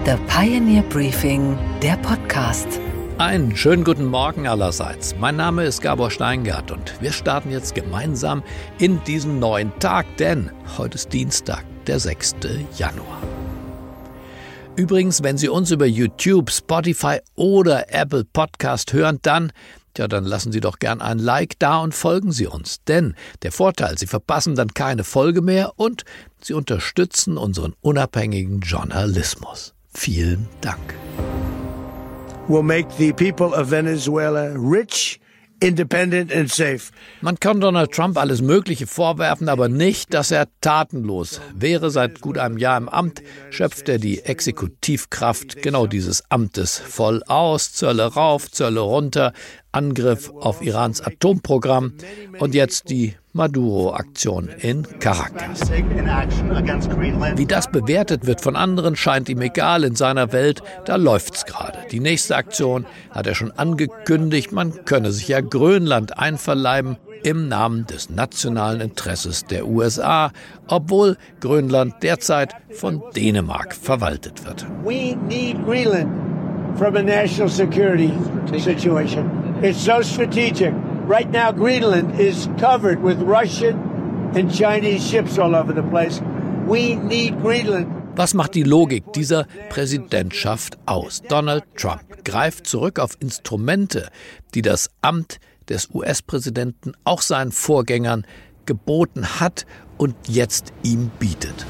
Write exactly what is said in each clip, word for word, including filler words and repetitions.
The Pioneer Briefing, der Podcast. Einen schönen guten Morgen allerseits. Mein Name ist Gabor Steingart und wir starten jetzt gemeinsam in diesen neuen Tag, denn heute ist Dienstag, der sechster Januar. Übrigens, wenn Sie uns über YouTube, Spotify oder Apple Podcast hören, dann, ja, dann lassen Sie doch gern ein Like da und folgen Sie uns. Denn der Vorteil, Sie verpassen dann keine Folge mehr und Sie unterstützen unseren unabhängigen Journalismus. Vielen Dank. Will make the people of Venezuela rich, independent and safe. Man kann Donald Trump alles Mögliche vorwerfen, aber nicht, dass er tatenlos wäre. Seit gut einem Jahr im Amt schöpft er die Exekutivkraft genau dieses Amtes voll aus. Zölle rauf, Zölle runter, Angriff auf Irans Atomprogramm und jetzt die Maduro-Aktion in Caracas. Wie das bewertet wird von anderen, scheint ihm egal. In seiner Welt, da läuft's gerade. Die nächste Aktion hat er schon angekündigt, man könne sich ja Grönland einverleiben im Namen des nationalen Interesses der U S A, obwohl Grönland derzeit von Dänemark verwaltet wird. We need Greenland from a national security situation. It's so strategic. Right now, Greenland is covered with Russian and Chinese ships all over the place. We need Greenland. Was macht die Logik dieser Präsidentschaft aus? Donald Trump greift zurück auf Instrumente, die das Amt des U S-Präsidenten auch seinen Vorgängern geboten hat und jetzt ihm bietet.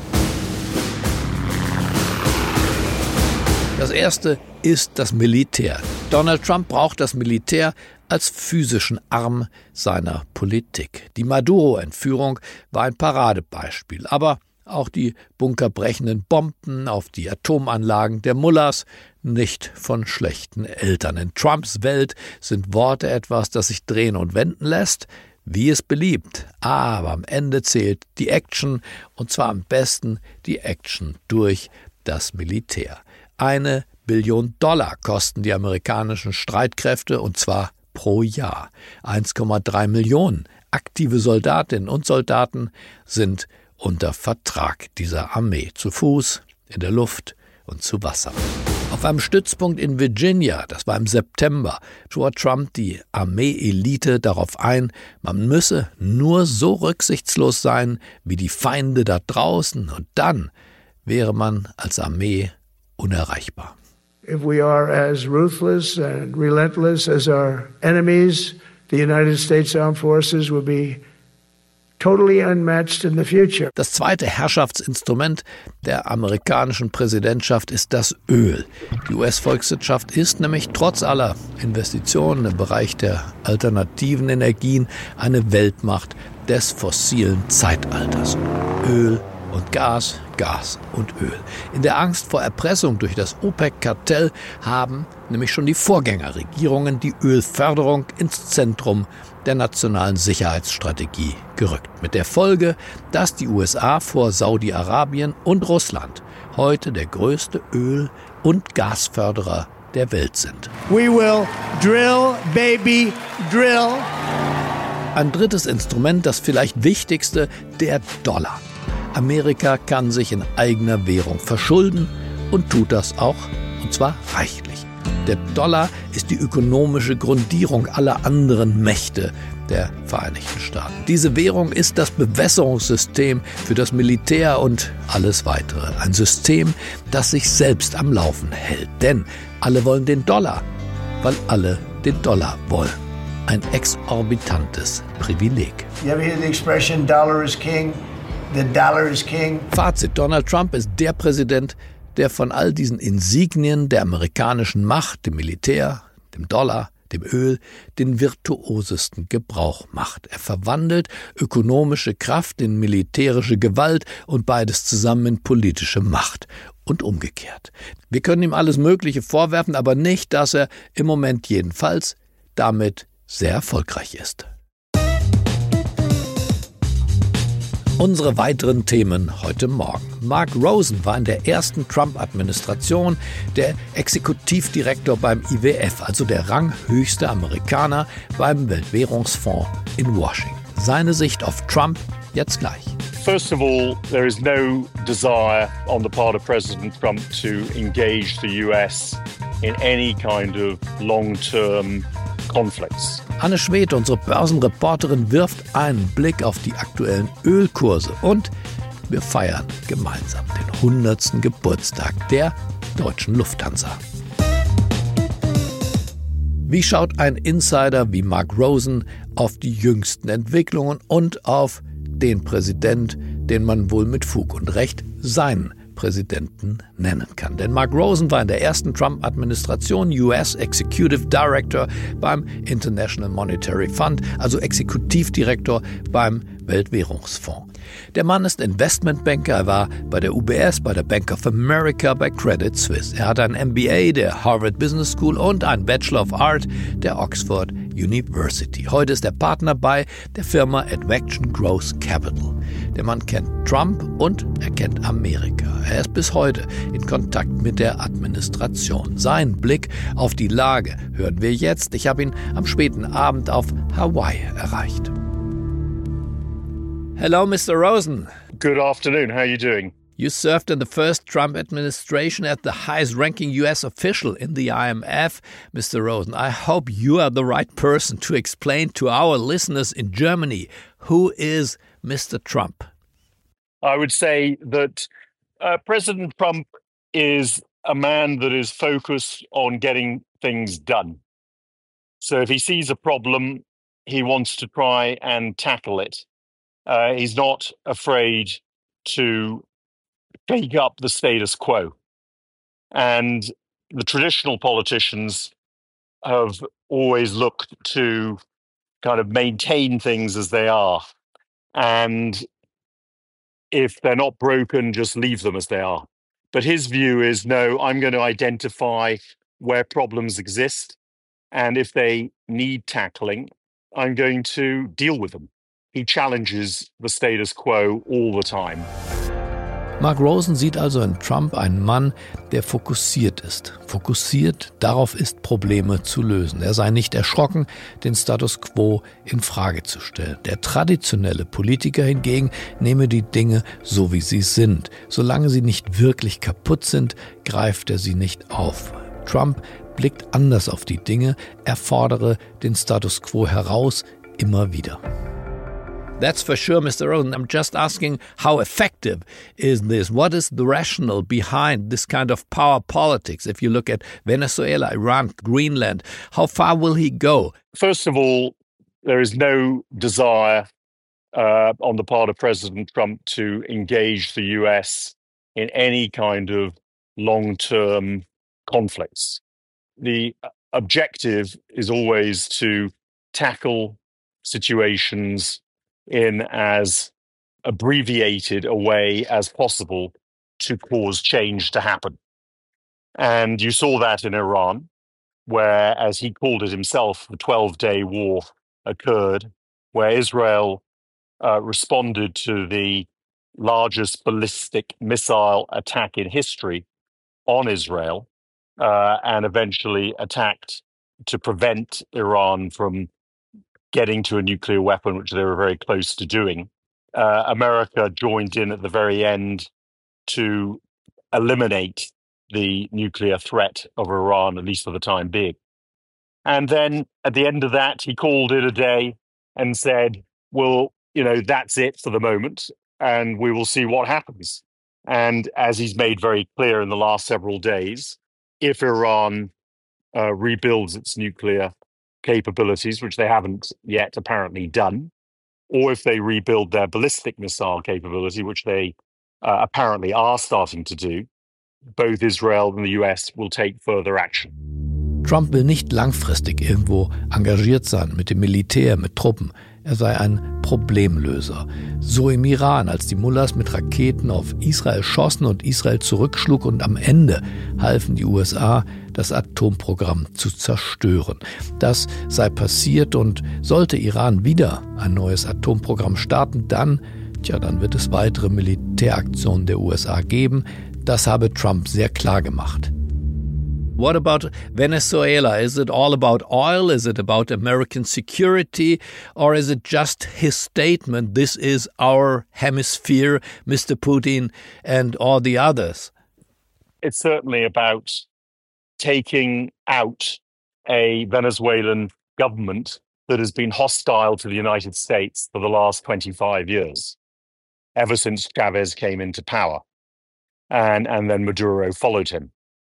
Das erste ist das Militär. Donald Trump braucht das Militär als physischen Arm seiner Politik. Die Maduro-Entführung war ein Paradebeispiel, aber auch die bunkerbrechenden Bomben auf die Atomanlagen der Mullahs nicht von schlechten Eltern. In Trumps Welt sind Worte etwas, das sich drehen und wenden lässt, wie es beliebt. Aber am Ende zählt die Action, und zwar am besten die Action durch das Militär. Eine Billion Dollar kosten die amerikanischen Streitkräfte, und zwar pro Jahr. eins Komma drei Millionen aktive Soldatinnen und Soldaten sind unter Vertrag dieser Armee, zu Fuß, in der Luft und zu Wasser. Auf einem Stützpunkt in Virginia, das war im September, schwor Trump die Armee-Elite darauf ein, man müsse nur so rücksichtslos sein wie die Feinde da draußen, und dann wäre man als Armee unerreichbar. If we are as ruthless and relentless as our enemies, the United States Armed Forces will be totally unmatched in the future. Das zweite Herrschaftsinstrument der amerikanischen Präsidentschaft ist das Öl. Die U S-Volkswirtschaft ist nämlich trotz aller Investitionen im Bereich der alternativen Energien eine Weltmacht des fossilen Zeitalters. Öl und Gas, Gas und Öl. In der Angst vor Erpressung durch das OPEC-Kartell haben nämlich schon die Vorgängerregierungen die Ölförderung ins Zentrum der nationalen Sicherheitsstrategie gerückt. Mit der Folge, dass die U S A vor Saudi-Arabien und Russland heute der größte Öl- und Gasförderer der Welt sind. We will drill, baby, drill. Ein drittes Instrument, das vielleicht wichtigste, der Dollar. Amerika kann sich in eigener Währung verschulden und tut das auch, und zwar reichlich. Der Dollar ist die ökonomische Grundierung aller anderen Mächte der Vereinigten Staaten. Diese Währung ist das Bewässerungssystem für das Militär und alles weitere. Ein System, das sich selbst am Laufen hält. Denn alle wollen den Dollar, weil alle den Dollar wollen. Ein exorbitantes Privileg. You ever hear the expression dollar is king? The dollar is king. Fazit: Donald Trump ist der Präsident, der von all diesen Insignien der amerikanischen Macht, dem Militär, dem Dollar, dem Öl, den virtuosesten Gebrauch macht. Er verwandelt ökonomische Kraft in militärische Gewalt und beides zusammen in politische Macht und umgekehrt. Wir können ihm alles Mögliche vorwerfen, aber nicht, dass er im Moment jedenfalls damit sehr erfolgreich ist. Unsere weiteren Themen heute Morgen. Mark Rosen war in der ersten Trump-Administration der Exekutivdirektor beim I W F, also der ranghöchste Amerikaner beim Weltwährungsfonds in Washington. Seine Sicht auf Trump jetzt gleich. First of all, there is no desire on the part of President Trump to engage the U S in any kind of long-term conflicts. Anne Schwedt, unsere Börsenreporterin, wirft einen Blick auf die aktuellen Ölkurse und wir feiern gemeinsam den hundertsten Geburtstag der deutschen Lufthansa. Wie schaut ein Insider wie Mark Rosen auf die jüngsten Entwicklungen und auf den Präsident, den man wohl mit Fug und Recht seinen Präsidenten nennen kann? Denn Mark Rosen war in der ersten Trump-Administration U S Executive Director beim International Monetary Fund, also Exekutivdirektor beim Weltwährungsfonds. Der Mann ist Investmentbanker, er war bei der U B S, bei der Bank of America, bei Credit Suisse. Er hat ein M B A der Harvard Business School und einen Bachelor of Art der Oxford University. Heute ist er Partner bei der Firma Advection Growth Capital. Der Mann kennt Trump und er kennt Amerika. Er ist bis heute in Kontakt mit der Administration. Seinen Blick auf die Lage hören wir jetzt. Ich habe ihn am späten Abend auf Hawaii erreicht. Hello, Mister Rosen. Good afternoon. How are you doing? You served in the first Trump administration as the highest-ranking U S official in the I M F. Mister Rosen, I hope you are the right person to explain to our listeners in Germany who is Mister Trump. I would say that uh, President Trump is a man that is focused on getting things done. So if he sees a problem, he wants to try and tackle it. Uh, he's not afraid to take up the status quo. And the traditional politicians have always looked to kind of maintain things as they are. And if they're not broken, just leave them as they are. But his view is, no, I'm going to identify where problems exist. And if they need tackling, I'm going to deal with them. He challenges the status quo all the time. Mark Rosen sieht also in Trump einen Mann, der fokussiert ist. Fokussiert darauf ist, Probleme zu lösen. Er sei nicht erschrocken, den Status quo in Frage zu stellen. Der traditionelle Politiker hingegen nehme die Dinge so, wie sie sind. Solange sie nicht wirklich kaputt sind, greift er sie nicht auf. Trump blickt anders auf die Dinge, er fordere den Status quo heraus, immer wieder. That's for sure, Mister Rosen. I'm just asking, how effective is this? What is the rationale behind this kind of power politics? If you look at Venezuela, Iran, Greenland, how far will he go? First of all, there is no desire uh, on the part of President Trump to engage the U S in any kind of long-term conflicts. The objective is always to tackle situations in as abbreviated a way as possible to cause change to happen. And you saw that in Iran, where, as he called it himself, the twelve-day war occurred, where Israel uh, responded to the largest ballistic missile attack in history on Israel, uh, and eventually attacked to prevent Iran from getting to a nuclear weapon, which they were very close to doing. Uh, America joined in at the very end to eliminate the nuclear threat of Iran, at least for the time being. And then at the end of that, he called it a day and said, well, you know, that's it for the moment, and we will see what happens. And as he's made very clear in the last several days, if Iran uh, rebuilds its nuclear capabilities, which they haven't yet apparently done, or if they rebuild their ballistic missile capability, which they uh, apparently are starting to do, both Israel and the U S will take further action. Trump will nicht langfristig irgendwo engagiert sein mit dem Militär, mit Truppen. Er sei ein Problemlöser. So im Iran, als die Mullahs mit Raketen auf Israel schossen und Israel zurückschlug und am Ende halfen die U S A, das Atomprogramm zu zerstören. Das sei passiert und sollte Iran wieder ein neues Atomprogramm starten, dann, tja, dann wird es weitere Militäraktionen der U S A geben. Das habe Trump sehr klar gemacht. What about Venezuela? Is it all about oil? Is it about American security? Or is it just his statement, this is our hemisphere, Mister Putin and all the others? It's certainly about taking out a Venezuelan government that has been hostile to the United States for the last twenty-five years, ever since Chavez came into power. And, and then Maduro followed him.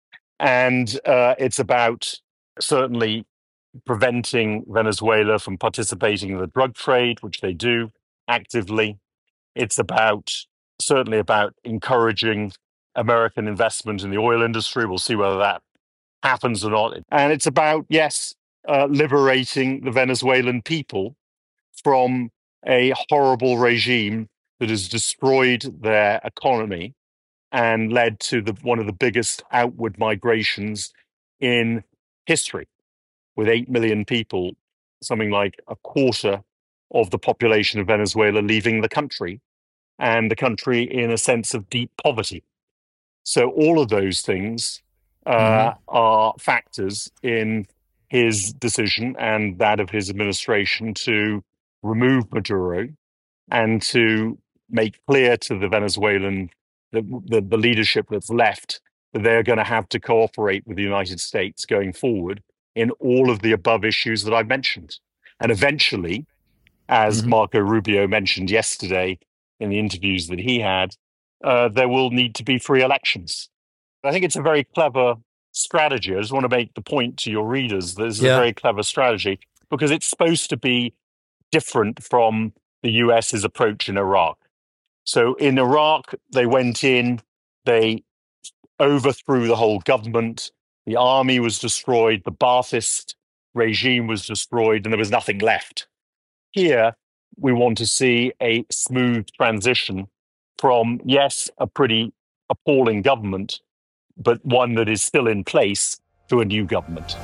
And uh, it's about certainly preventing Venezuela from participating in the drug trade, which they do actively. It's about certainly about encouraging American investment in the oil industry. We'll see whether that happens or not. And it's about, yes, uh, liberating the Venezuelan people from a horrible regime that has destroyed their economy and led to the, one of the biggest outward migrations in history, with eight million people, something like a quarter of the population of Venezuela leaving the country, and the country in a sense of deep poverty. So all of those things uh, mm-hmm. are factors in his decision and that of his administration to remove Maduro and to make clear to the Venezuelan The, the, the leadership that's left, that they're going to have to cooperate with the United States going forward in all of the above issues that I've mentioned. And eventually, as mm-hmm. Marco Rubio mentioned yesterday in the interviews that he had, uh, there will need to be free elections. I think it's a very clever strategy. I just want to make the point to your readers that this is yeah. a very clever strategy because it's supposed to be different from the US's approach in Iraq. So in Iraq, they went in, they overthrew the whole government, the army was destroyed, the Ba'athist regime was destroyed, and there was nothing left. Here, we want to see a smooth transition from, yes, a pretty appalling government, but one that is still in place, to a new government.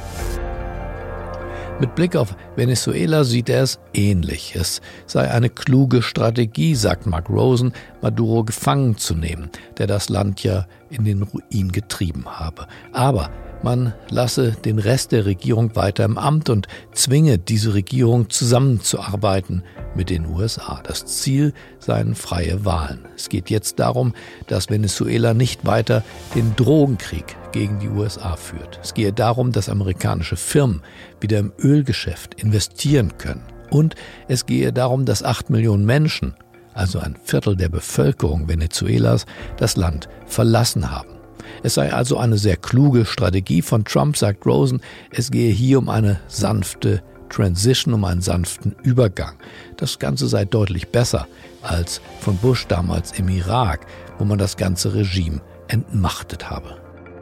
Mit Blick auf Venezuela sieht er es ähnlich. Es sei eine kluge Strategie, sagt Mark Rosen, Maduro gefangen zu nehmen, der das Land ja in den Ruin getrieben habe. Aber man lasse den Rest der Regierung weiter im Amt und zwinge diese Regierung zusammenzuarbeiten mit den U S A. Das Ziel seien freie Wahlen. Es geht jetzt darum, dass Venezuela nicht weiter den Drogenkrieg gegen die U S A führt. Es gehe darum, dass amerikanische Firmen wieder im Ölgeschäft investieren können. Und es gehe darum, dass acht Millionen Menschen, also ein Viertel der Bevölkerung Venezuelas, das Land verlassen haben. Es sei also eine sehr kluge Strategie von Trump, sagt Rosen. Es gehe hier um eine sanfte Transition, um einen sanften Übergang. Das Ganze sei deutlich besser als von Bush damals im Irak, wo man das ganze Regime entmachtet habe.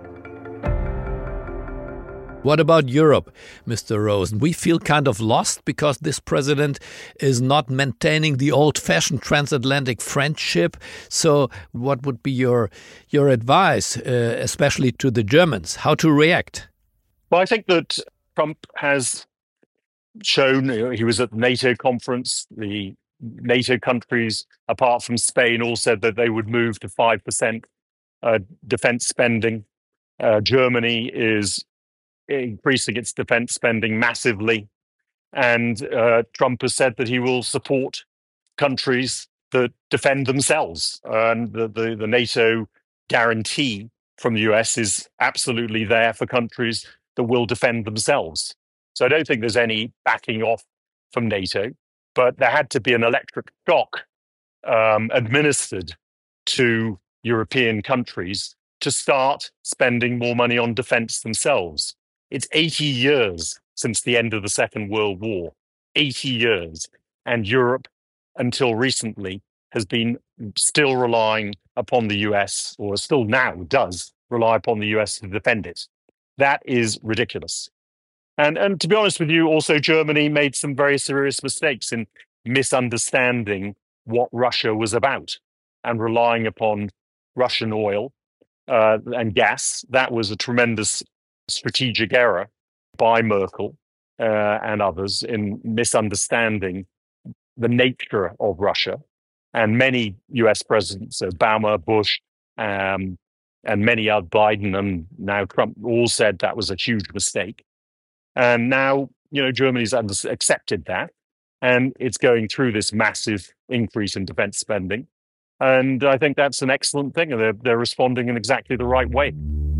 What about Europe, Mister Rosen? We feel kind of lost because this president is not maintaining the old-fashioned transatlantic friendship. So what would be your your advice, uh, especially to the Germans, how to react? Well, I think that Trump has shown, you know, he was at the NATO conference, the NATO countries, apart from Spain, all said that they would move to five percent uh, defense spending. Uh, Germany is increasing its defense spending massively. And uh, Trump has said that he will support countries that defend themselves. And the, the, the NATO guarantee from the U S is absolutely there for countries that will defend themselves. So I don't think there's any backing off from NATO, but there had to be an electric shock um, administered to European countries to start spending more money on defense themselves. It's eighty years since the end of the Second World War, eighty years. And Europe, until recently, has been still relying upon the U S, or still now does rely upon the U S to defend it. That is ridiculous. And, and to be honest with you, also Germany made some very serious mistakes in misunderstanding what Russia was about and relying upon Russian oil uh, and gas. That was a tremendous strategic error by Merkel uh, and others in misunderstanding the nature of Russia. And many U S presidents, Obama, Bush, um, and many other, Biden and now Trump, all said that was a huge mistake. And now, you know, Germany's under, accepted that, and it's going through this massive increase in defense spending. And I think that's an excellent thing, and they're, they're responding in exactly the right way.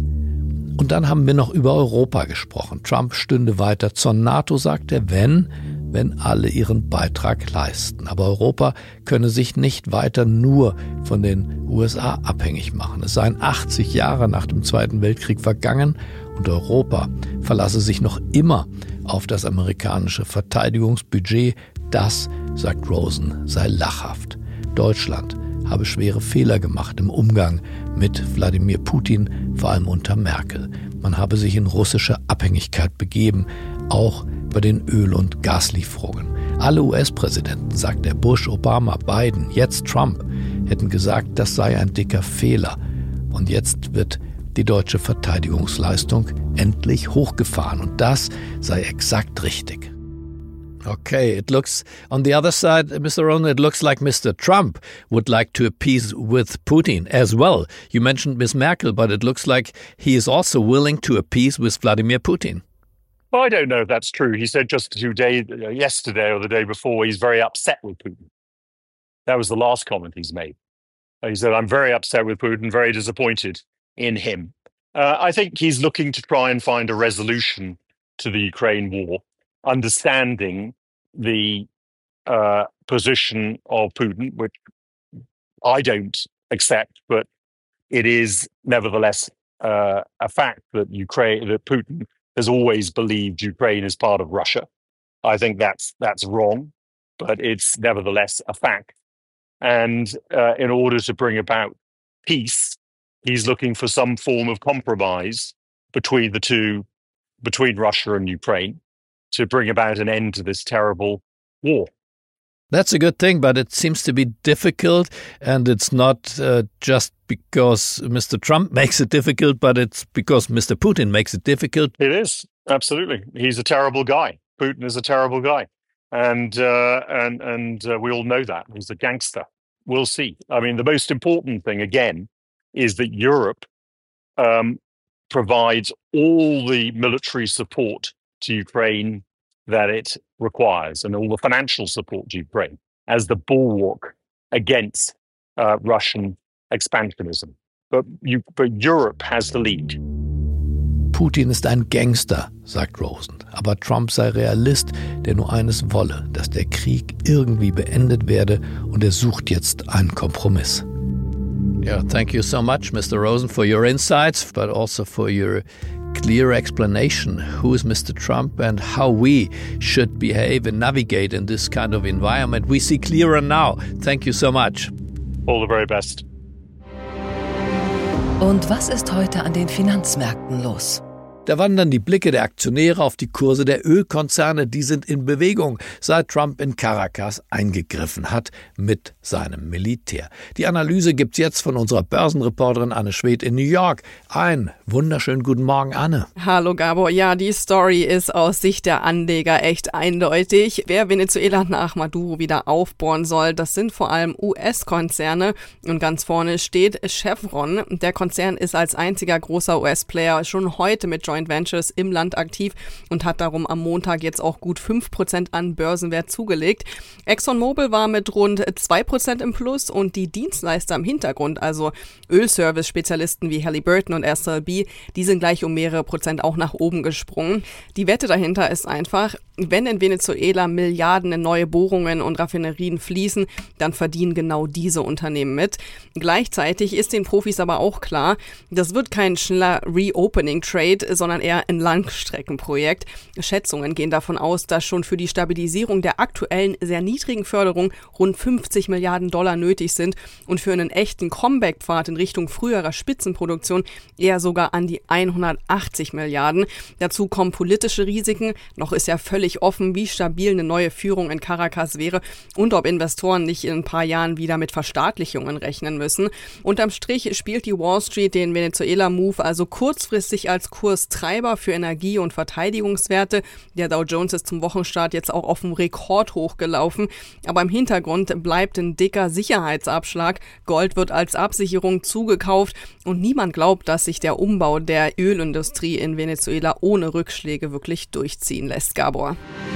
Und dann haben wir noch über Europa gesprochen. Trump stünde weiter zur NATO, sagt er, wenn, wenn alle ihren Beitrag leisten. Aber Europa könne sich nicht weiter nur von den U S A abhängig machen. Es seien achtzig Jahre nach dem Zweiten Weltkrieg vergangen und Europa verlasse sich noch immer auf das amerikanische Verteidigungsbudget. Das, sagt Rosen, sei lachhaft. Deutschland habe schwere Fehler gemacht im Umgang mit Wladimir Putin, vor allem unter Merkel. Man habe sich in russische Abhängigkeit begeben, auch bei den Öl- und Gaslieferungen. Alle U S-Präsidenten, sagt er, Bush, Obama, Biden, jetzt Trump, hätten gesagt, das sei ein dicker Fehler. Und jetzt wird die deutsche Verteidigungsleistung endlich hochgefahren. Und das sei exakt richtig. Okay, it looks, on the other side, Mister Rosen, it looks like Mister Trump would like to appease with Putin as well. You mentioned Miz Merkel, but it looks like he is also willing to appease with Vladimir Putin. Well, I don't know if that's true. He said just two days, yesterday or the day before, he's very upset with Putin. That was the last comment he's made. He said, I'm very upset with Putin, very disappointed in him. Uh, I think he's looking to try and find a resolution to the Ukraine war, understanding the uh, position of Putin, which I don't accept, but it is nevertheless uh, a fact that Ukraine, that Putin has always believed Ukraine is part of Russia. I think that's that's wrong, but it's nevertheless a fact. And uh, in order to bring about peace, he's looking for some form of compromise between the two, between Russia and Ukraine, to bring about an end to this terrible war. That's a good thing, but it seems to be difficult, and it's not uh, just because Mister Trump makes it difficult, but it's because Mister Putin makes it difficult. It is, absolutely. He's a terrible guy. Putin is a terrible guy. And uh, and and uh, we all know that. He's a gangster. We'll see. I mean, the most important thing, again, is that Europe um, provides all the military support to Ukraine that it requires, and all the financial support to Ukraine as the bulwark against uh, Russian expansionism. But, you, but Europe has the lead. Putin ist ein Gangster, sagt Rosen. Aber Trump sei Realist, der nur eines wolle, dass der Krieg irgendwie beendet werde, und er sucht jetzt einen Kompromiss. Yeah, thank you so much, Mister Rosen, for your insights, but also for your clear explanation who is Mister Trump and how we should behave and navigate in this kind of environment. We see clearer now. Thank you so much. All the very best. Und was ist heute an den Finanzmärkten los? Da wandern die Blicke der Aktionäre auf die Kurse der Ölkonzerne. Die sind in Bewegung, seit Trump in Caracas eingegriffen hat mit seinem Militär. Die Analyse gibt's jetzt von unserer Börsenreporterin Anne Schwedt in New York. Einen wunderschönen guten Morgen, Anne. Hallo Gabor. Ja, die Story ist aus Sicht der Anleger echt eindeutig. Wer Venezuela nach Maduro wieder aufbohren soll, das sind vor allem U S-Konzerne. Und ganz vorne steht Chevron. Der Konzern ist als einziger großer U S-Player schon heute mit Joint Ventures im Land aktiv und hat darum am Montag jetzt auch gut fünf Prozent an Börsenwert zugelegt. ExxonMobil war mit rund zwei Prozent im Plus, und die Dienstleister im Hintergrund, also Ölservice-Spezialisten wie Halliburton und S L B, die sind gleich um mehrere Prozent auch nach oben gesprungen. Die Wette dahinter ist einfach, wenn in Venezuela Milliarden in neue Bohrungen und Raffinerien fließen, dann verdienen genau diese Unternehmen mit. Gleichzeitig ist den Profis aber auch klar, das wird kein schneller Reopening-Trade, sondern eher ein Langstreckenprojekt. Schätzungen gehen davon aus, dass schon für die Stabilisierung der aktuellen sehr niedrigen Förderung rund fünfzig Milliarden Dollar nötig sind und für einen echten Comeback-Pfad in Richtung früherer Spitzenproduktion eher sogar an die hundertachtzig Milliarden. Dazu kommen politische Risiken. Noch ist ja völlig ziemlich offen, wie stabil eine neue Führung in Caracas wäre und ob Investoren nicht in ein paar Jahren wieder mit Verstaatlichungen rechnen müssen. Unterm Strich spielt die Wall Street den Venezuela-Move also kurzfristig als Kurstreiber für Energie- und Verteidigungswerte. Der Dow Jones ist zum Wochenstart jetzt auch auf dem Rekord hochgelaufen. Aber im Hintergrund bleibt ein dicker Sicherheitsabschlag. Gold wird als Absicherung zugekauft und niemand glaubt, dass sich der Umbau der Ölindustrie in Venezuela ohne Rückschläge wirklich durchziehen lässt, Gabor.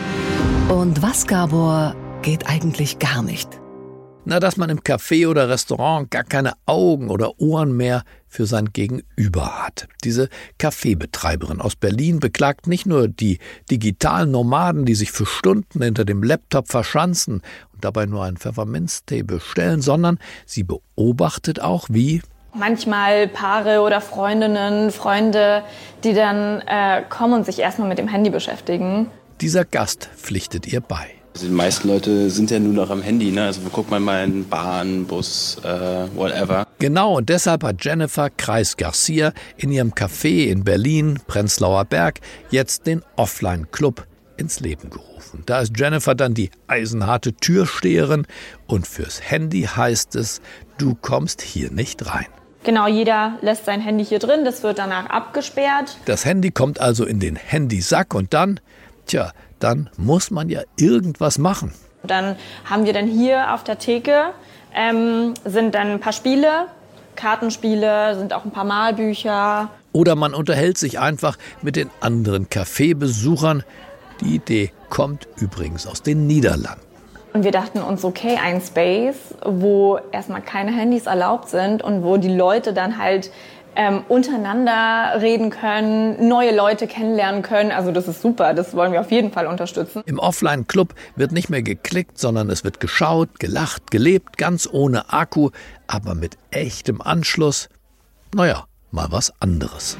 Und was, Gabor, geht eigentlich gar nicht? Na, dass man im Café oder Restaurant gar keine Augen oder Ohren mehr für sein Gegenüber hat. Diese Kaffeebetreiberin aus Berlin beklagt nicht nur die digitalen Nomaden, die sich für Stunden hinter dem Laptop verschanzen und dabei nur einen Pfefferminztee bestellen, sondern sie beobachtet auch, wie manchmal Paare oder Freundinnen, Freunde, die dann äh, kommen und sich erstmal mit dem Handy beschäftigen. dieser Gast pflichtet ihr bei. Also die meisten Leute sind ja nur noch am Handy, ne? Also guckt man mal in Bahn, Bus, äh, whatever. Genau, und deshalb hat Jennifer Kreis-Garcia in ihrem Café in Berlin, Prenzlauer Berg, jetzt den Offline-Club ins Leben gerufen. Da ist Jennifer dann die eisenharte Türsteherin und fürs Handy heißt es, du kommst hier nicht rein. Genau, jeder lässt sein Handy hier drin, das wird danach abgesperrt. Das Handy kommt also in den Handysack und dann, tja, dann muss man ja irgendwas machen. Dann haben wir dann hier auf der Theke, ähm, sind dann ein paar Spiele, Kartenspiele, sind auch ein paar Malbücher. Oder man unterhält sich einfach mit den anderen Kaffeebesuchern. Die Idee kommt übrigens aus den Niederlanden. Und wir dachten uns, okay, ein Space, wo erstmal keine Handys erlaubt sind und wo die Leute dann halt ähm, untereinander reden können, neue Leute kennenlernen können. Also das ist super, das wollen wir auf jeden Fall unterstützen. Im Offline-Club wird nicht mehr geklickt, sondern es wird geschaut, gelacht, gelebt, ganz ohne Akku, aber mit echtem Anschluss. Naja, mal was anderes.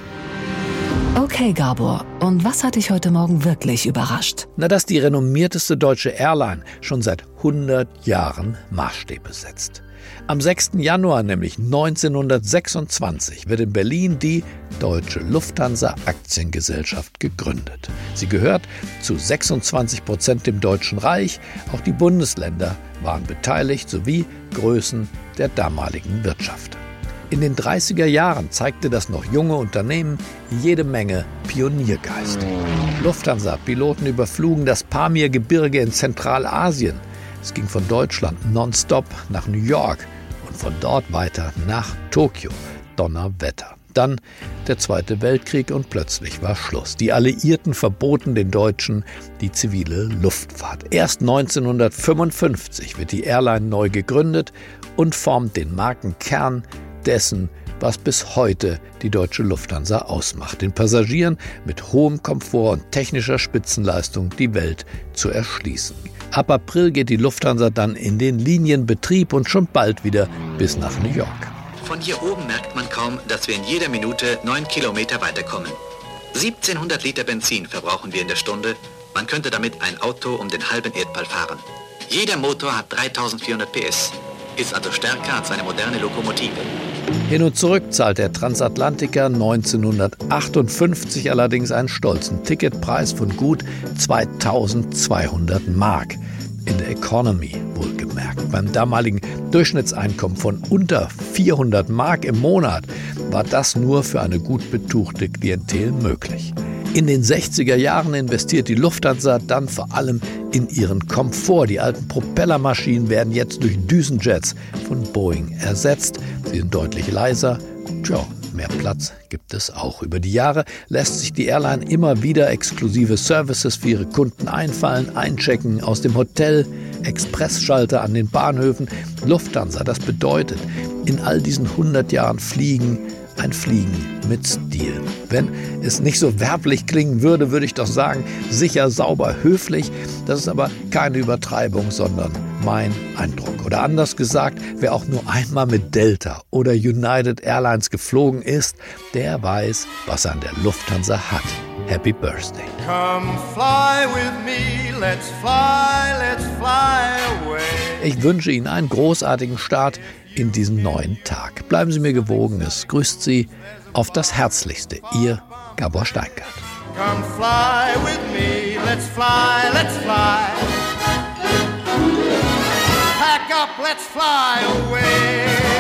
Okay, Gabor, und was hat dich heute Morgen wirklich überrascht? Na, dass die renommierteste deutsche Airline schon seit hundert Jahren Maßstäbe setzt. Am sechsten Januar, nämlich neunzehnhundertsechsundzwanzig, wird in Berlin die Deutsche Lufthansa Aktiengesellschaft gegründet. Sie gehört zu sechsundzwanzig Prozent dem Deutschen Reich. Auch die Bundesländer waren beteiligt, sowie Größen der damaligen Wirtschaft. In den dreißiger Jahren zeigte das noch junge Unternehmen jede Menge Pioniergeist. Lufthansa-Piloten überflogen das Pamirgebirge in Zentralasien. Es ging von Deutschland nonstop nach New York und von dort weiter nach Tokio. Donnerwetter. Dann der Zweite Weltkrieg und plötzlich war Schluss. Die Alliierten verboten den Deutschen die zivile Luftfahrt. Erst neunzehnhundertfünfundfünfzig wird die Airline neu gegründet und formt den Markenkern dessen, was bis heute die Deutsche Lufthansa ausmacht, den Passagieren mit hohem Komfort und technischer Spitzenleistung die Welt zu erschließen. Ab April geht die Lufthansa dann in den Linienbetrieb und schon bald wieder bis nach New York. Von hier oben merkt man kaum, dass wir in jeder Minute neun Kilometer weiterkommen. siebzehnhundert Liter Benzin verbrauchen wir in der Stunde. Man könnte damit ein Auto um den halben Erdball fahren. Jeder Motor hat dreitausendvierhundert P S, ist also stärker als eine moderne Lokomotive. Hin und zurück zahlt der Transatlantiker neunzehnhundertachtundfünfzig allerdings einen stolzen Ticketpreis von gut zweitausendzweihundert Mark. In der Economy wohlgemerkt. Beim damaligen Durchschnittseinkommen von unter vierhundert Mark im Monat war das nur für eine gut betuchte Klientel möglich. In den sechziger Jahren investiert die Lufthansa dann vor allem in ihren Komfort. Die alten Propellermaschinen werden jetzt durch Düsenjets von Boeing ersetzt. Sie sind deutlich leiser. Tja, mehr Platz gibt es auch. Über die Jahre lässt sich die Airline immer wieder exklusive Services für ihre Kunden einfallen, einchecken aus dem Hotel, Expressschalter an den Bahnhöfen. Lufthansa, das bedeutet, in all diesen hundert Jahren Fliegen, ein Fliegen mit Stil. Wenn es nicht so werblich klingen würde, würde ich doch sagen, sicher, sauber, höflich. Das ist aber keine Übertreibung, sondern mein Eindruck. Oder anders gesagt, wer auch nur einmal mit Delta oder United Airlines geflogen ist, der weiß, was er an der Lufthansa hat. Happy Birthday. Come fly with me, let's fly, let's fly away. Ich wünsche Ihnen einen großartigen Start in diesem neuen Tag. Bleiben Sie mir gewogen, es grüßt Sie auf das Herzlichste, Ihr Gabor Steingart. Come fly with me, let's fly, let's fly. Pack up, let's fly away.